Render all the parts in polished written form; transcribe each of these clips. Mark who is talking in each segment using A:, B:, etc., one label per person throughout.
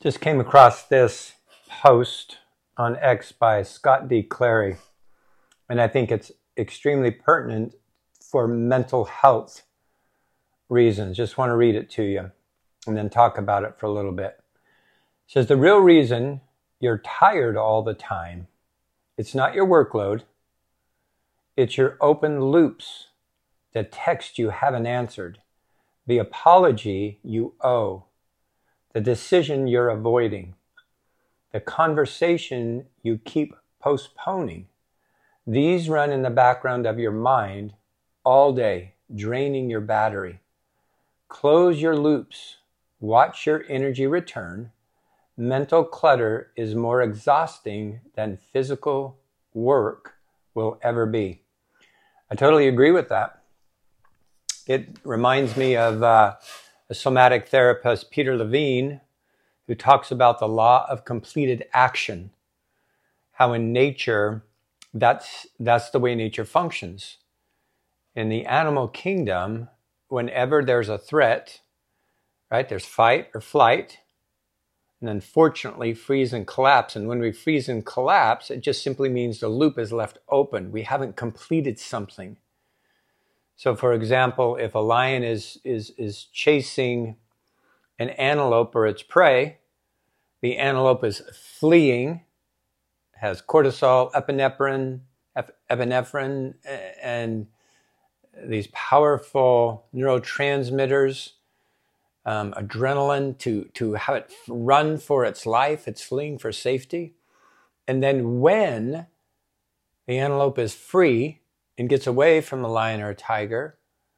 A: Just came across this post on X by Scott D. Clary, and I think it's extremely pertinent for mental health reasons. Just want to read it to you and then talk about it for a little bit. It says, the real reason you're tired all the time, it's not your workload, it's your open loops, the text you haven't answered, the apology you owe, the decision you're avoiding, the conversation you keep postponing. These run in the background of your mind all day, draining your battery. Close your loops. Watch your energy return. Mental clutter is more exhausting than physical work will ever be. I totally agree with that. It reminds me of a somatic therapist, Peter Levine, who talks about the law of completed action. How in nature, that's the way nature functions. In the animal kingdom, whenever there's a threat, right, there's fight or flight, and then fortunately freeze and collapse. And when we freeze and collapse, it just simply means the loop is left open. We haven't completed something. So for example, if a lion is chasing an antelope or its prey, the antelope is fleeing, has cortisol, epinephrine, and these powerful neurotransmitters, adrenaline to have it run for its life. It's fleeing for safety. And then when the antelope is free and gets away from the lion or a tiger,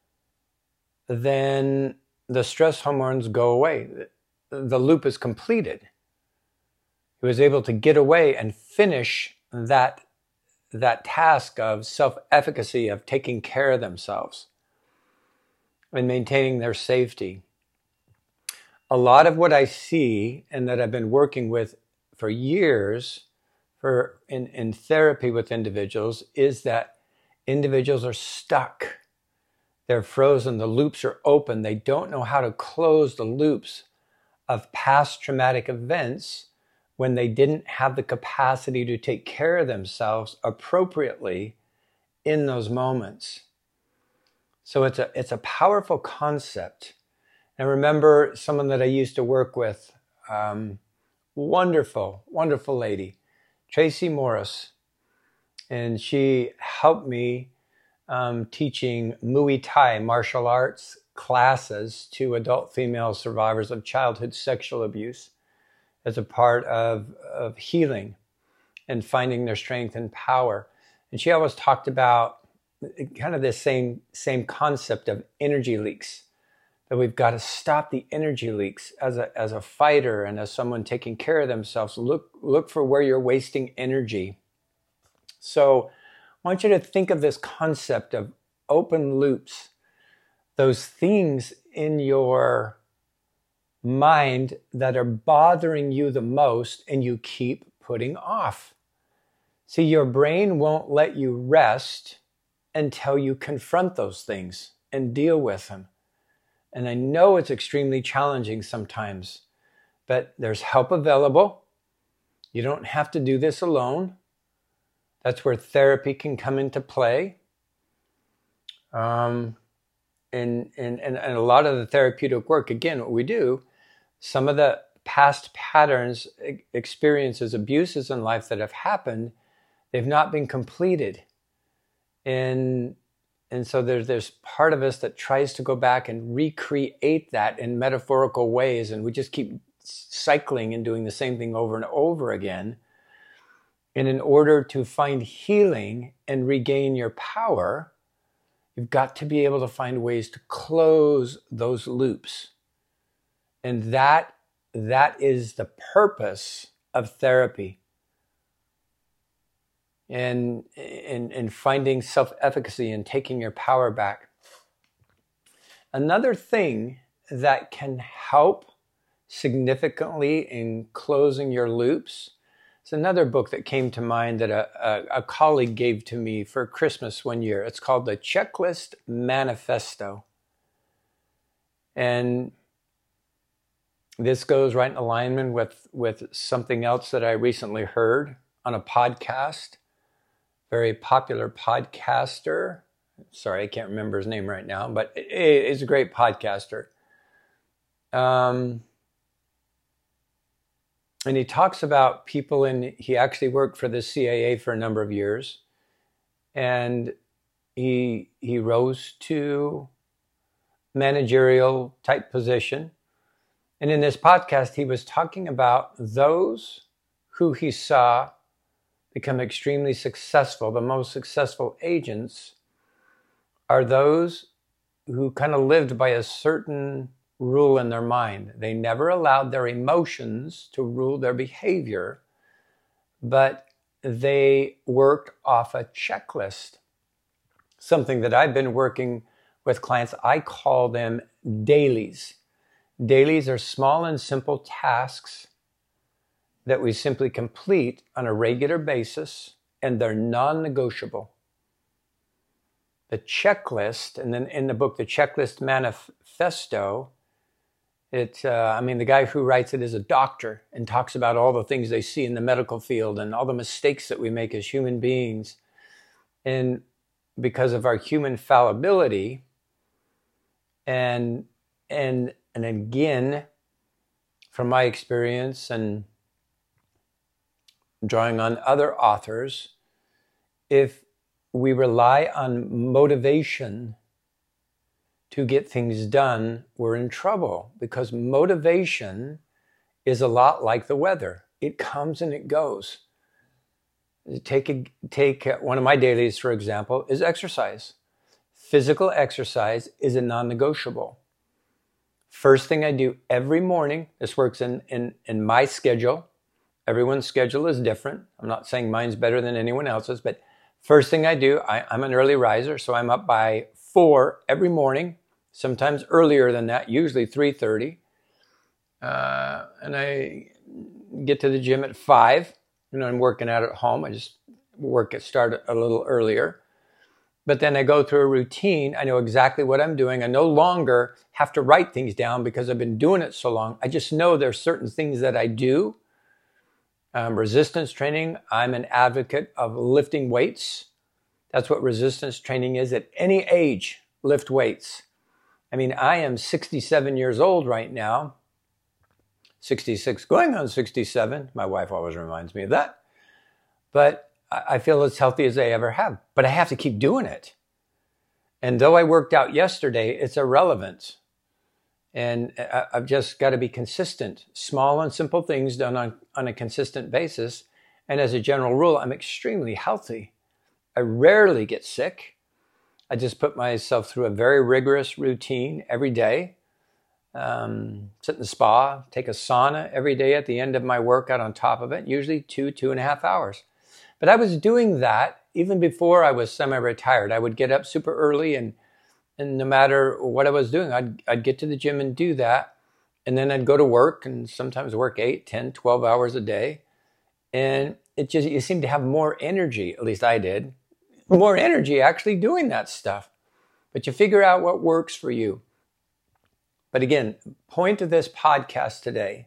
A: then the stress hormones go away. The loop is completed. He was able to get away and finish that task of self-efficacy, of taking care of themselves and maintaining their safety. A lot of what I see and that I've been working with for years in therapy with individuals is that individuals are stuck. They're frozen. The loops are open. They don't know how to close the loops of past traumatic events when they didn't have the capacity to take care of themselves appropriately in those moments. So it's a powerful concept. I remember someone that I used to work with, wonderful lady, Tracy Morris, and she helped me teaching Muay Thai martial arts classes to adult female survivors of childhood sexual abuse as a part of healing and finding their strength and power. And she always talked about kind of this same concept of energy leaks, that we've got to stop the energy leaks as a fighter and as someone taking care of themselves. Look for where you're wasting energy. So I want you to think of this concept of open loops, those things in your mind that are bothering you the most and you keep putting off. See, your brain won't let you rest until you confront those things and deal with them. And I know it's extremely challenging sometimes, but there's help available. You don't have to do this alone. That's where therapy can come into play. And a lot of the therapeutic work, again, what we do, some of the past patterns, experiences, abuses in life that have happened, they've not been completed. And so there's part of us that tries to go back and recreate that in metaphorical ways, and we just keep cycling and doing the same thing over and over again. And in order to find healing and regain your power, you've got to be able to find ways to close those loops. And that is the purpose of therapy. And finding self-efficacy and taking your power back. Another thing that can help significantly in closing your loops, it's another book that came to mind that a colleague gave to me for Christmas one year. It's called The Checklist Manifesto. And this goes right in alignment with something else that I recently heard on a podcast. Very popular podcaster. Sorry, I can't remember his name right now, but he's a great podcaster. And he talks about people he actually worked for the CIA for a number of years. And he rose to managerial type position. And in this podcast, he was talking about those who he saw become extremely successful. The most successful agents are those who kind of lived by a certain rule in their mind. They never allowed their emotions to rule their behavior, but they worked off a checklist. Something that I've been working with clients, I call them dailies. Dailies are small and simple tasks that we simply complete on a regular basis, and they're non-negotiable. The checklist, and then in the book, The Checklist Manifesto, the guy who writes it is a doctor and talks about all the things they see in the medical field and all the mistakes that we make as human beings. And because of our human fallibility, and again, from my experience and drawing on other authors, if we rely on motivation to get things done, we're in trouble, because motivation is a lot like the weather. It comes and it goes. Take one of my dailies, for example, is exercise. Physical exercise is a non-negotiable. First thing I do every morning, this works in my schedule. Everyone's schedule is different. I'm not saying mine's better than anyone else's, but first thing I do, I'm an early riser, so I'm up by 4 every morning, sometimes earlier than that, usually 3:30. And I get to the gym at 5. I'm working out at home. I just start a little earlier. But then I go through a routine. I know exactly what I'm doing. I no longer have to write things down because I've been doing it so long. I just know there's certain things that I do. Resistance training, I'm an advocate of lifting weights. That's what resistance training is. At any age, lift weights. I am 67 years old right now. 66, going on 67. My wife always reminds me of that. But I feel as healthy as I ever have. But I have to keep doing it. And though I worked out yesterday, it's irrelevant. And I've just got to be consistent. Small and simple things done on a consistent basis. And as a general rule, I'm extremely healthy. I rarely get sick. I just put myself through a very rigorous routine every day. Sit in the spa, take a sauna every day at the end of my workout on top of it, usually 2.5 hours. But I was doing that even before I was semi-retired. I would get up super early and no matter what I was doing, I'd get to the gym and do that. And then I'd go to work and sometimes work 8, 10, 12 hours a day. And you seem to have more energy, at least I did, more energy actually doing that stuff. But you figure out what works for you. But again, point of this podcast today,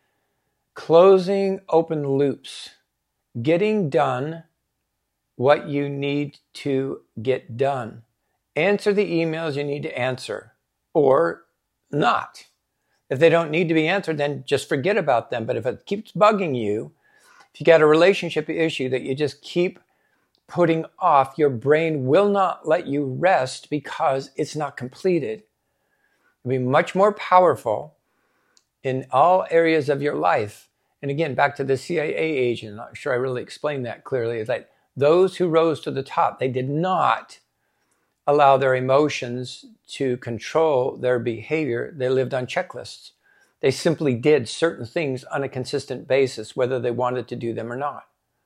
A: closing open loops, getting done what you need to get done. Answer the emails you need to answer, or not. If they don't need to be answered, then just forget about them. But if it keeps bugging you, if you got a relationship issue that you just keep putting off, your brain will not let you rest because it's not completed. It'll be much more powerful in all areas of your life. And again, back to the CIA agent, I'm not sure I really explained that clearly, is that those who rose to the top, they did not allow their emotions to control their behavior. They lived on checklists. They simply did certain things on a consistent basis, whether they wanted to do them or not.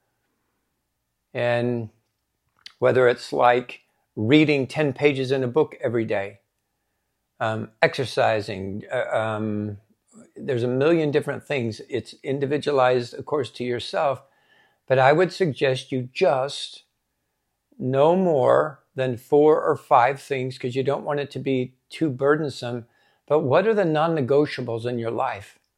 A: And whether it's like reading 10 pages in a book every day, exercising, there's a million different things. It's individualized, of course, to yourself. But I would suggest you just no more than 4 or 5 things, because you don't want it to be too burdensome. But what are the non-negotiables in your life?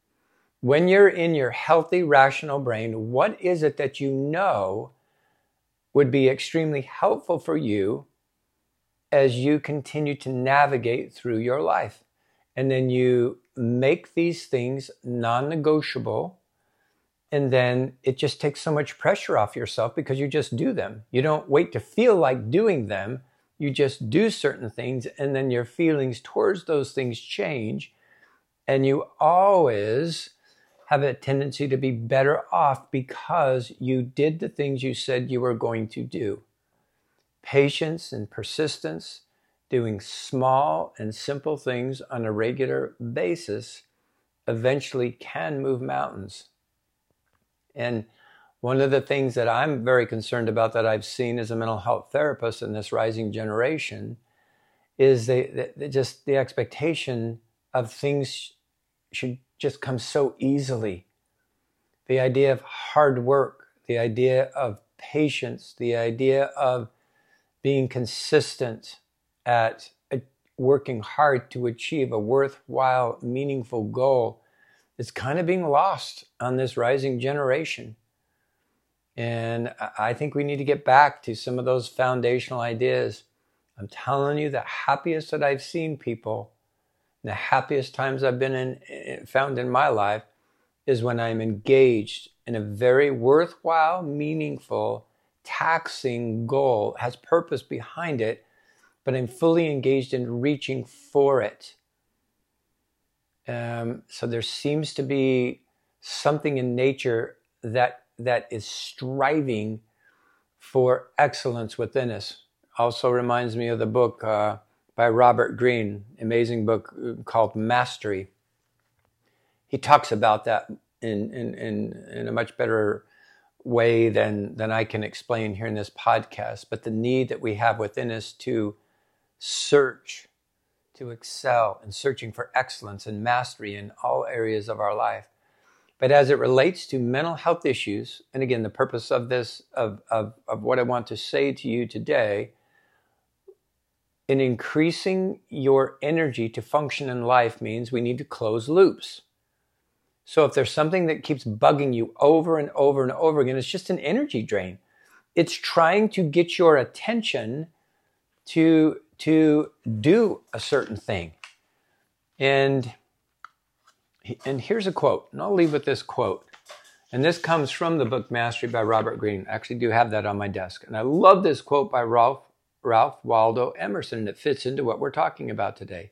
A: When you're in your healthy, rational brain, what is it that you know would be extremely helpful for you as you continue to navigate through your life? And then you make these things non-negotiable, and then it just takes so much pressure off yourself because you just do them. You don't wait to feel like doing them. You just do certain things, and then your feelings towards those things change, and you always have a tendency to be better off because you did the things you said you were going to do. Patience and persistence, doing small and simple things on a regular basis, eventually can move mountains. And one of the things that I'm very concerned about that I've seen as a mental health therapist in this rising generation is just the expectation of things should just come so easily. The idea of hard work, the idea of patience, the idea of being consistent at working hard to achieve a worthwhile, meaningful goal is kind of being lost on this rising generation. And I think we need to get back to some of those foundational ideas. I'm telling you, the happiest that I've seen people, the happiest times I've been found in my life is when I'm engaged in a very worthwhile, meaningful, taxing goal, has purpose behind it, but I'm fully engaged in reaching for it. So there seems to be something in nature that is striving for excellence within us. Also reminds me of the book by Robert Greene, amazing book called Mastery. He talks about that in a much better way than I can explain here in this podcast, but the need that we have within us to search, to excel in searching for excellence and mastery in all areas of our life. But as it relates to mental health issues, and again, the purpose of this, of what I want to say to you today, in increasing your energy to function in life means we need to close loops. So if there's something that keeps bugging you over and over and over again, it's just an energy drain. It's trying to get your attention to do a certain thing. And here's a quote, and I'll leave with this quote. And this comes from the book Mastery by Robert Greene. I actually do have that on my desk. And I love this quote by Ralph Waldo Emerson, and it fits into what we're talking about today.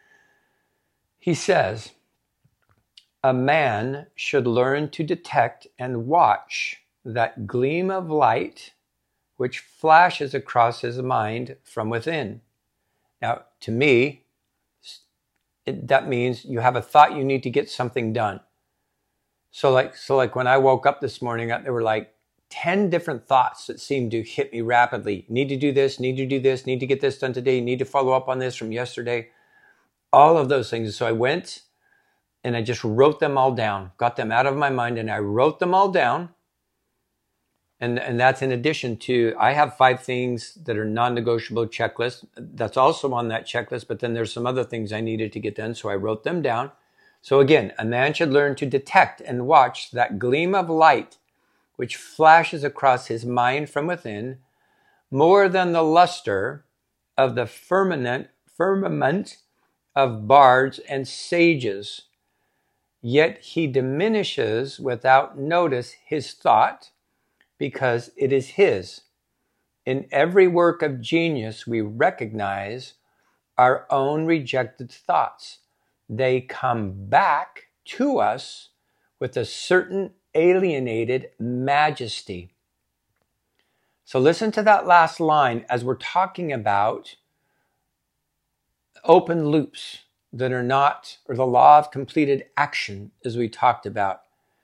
A: He says, "A man should learn to detect and watch that gleam of light which flashes across his mind from within." Now, to me, that means you have a thought you need to get something done. So like when I woke up this morning, there were like 10 different thoughts that seemed to hit me rapidly. Need to do this, need to do this, need to get this done today, need to follow up on this from yesterday. All of those things. So I went and I just wrote them all down, got them out of my mind, and I wrote them all down. And that's in addition to, I have 5 things that are non-negotiable checklist. That's also on that checklist, but then there's some other things I needed to get done, so I wrote them down. So again, a man should learn to detect and watch that gleam of light which flashes across his mind from within, more than the luster of the firmament of bards and sages. Yet he diminishes without notice his thought, because it is his. In every work of genius, we recognize our own rejected thoughts. They come back to us with a certain alienated majesty. So listen to that last line as we're talking about open loops that are not, or the law of completed action, as we talked about.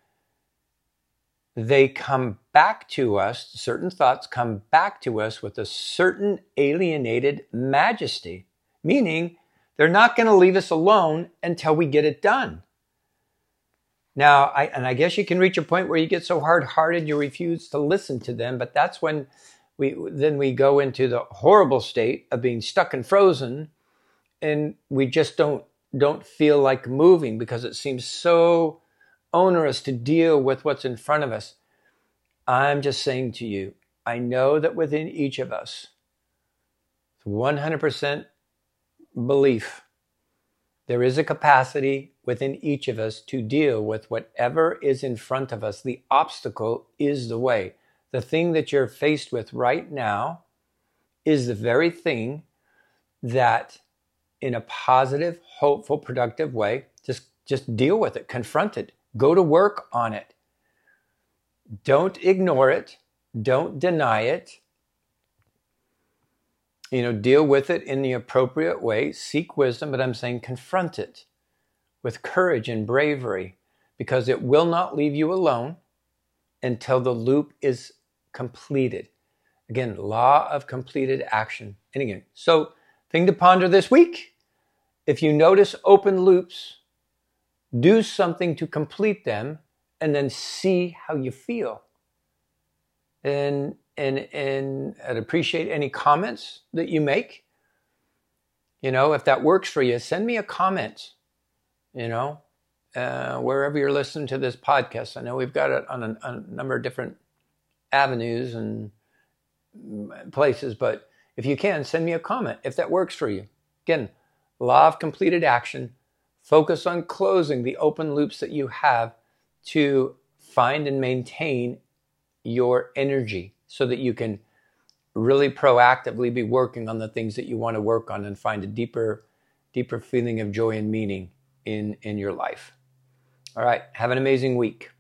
A: They come back to us, certain thoughts come back to us with a certain alienated majesty, meaning they're not going to leave us alone until we get it done. Now, I guess you can reach a point where you get so hard-hearted you refuse to listen to them, but that's when we go into the horrible state of being stuck and frozen, and we just don't feel like moving because it seems so onerous to deal with what's in front of us. I'm just saying to you, I know that within each of us, 100% belief, there is a capacity within each of us to deal with whatever is in front of us. The obstacle is the way. The thing that you're faced with right now is the very thing that, in a positive, hopeful, productive way, just deal with it, confront it, go to work on it. Don't ignore it. Don't deny it. Deal with it in the appropriate way. Seek wisdom, but I'm saying confront it with courage and bravery, because it will not leave you alone until the loop is completed. Again, law of completed action. And again, so thing to ponder this week: if you notice open loops, do something to complete them, and then see how you feel. And I'd appreciate any comments that you make. If that works for you, send me a comment. Wherever you're listening to this podcast. I know we've got it on a number of different avenues and places, but if you can, send me a comment if that works for you. Again, law of completed action. Focus on closing the open loops that you have to find and maintain your energy so that you can really proactively be working on the things that you want to work on and find a deeper feeling of joy and meaning in your life. All right. Have an amazing week.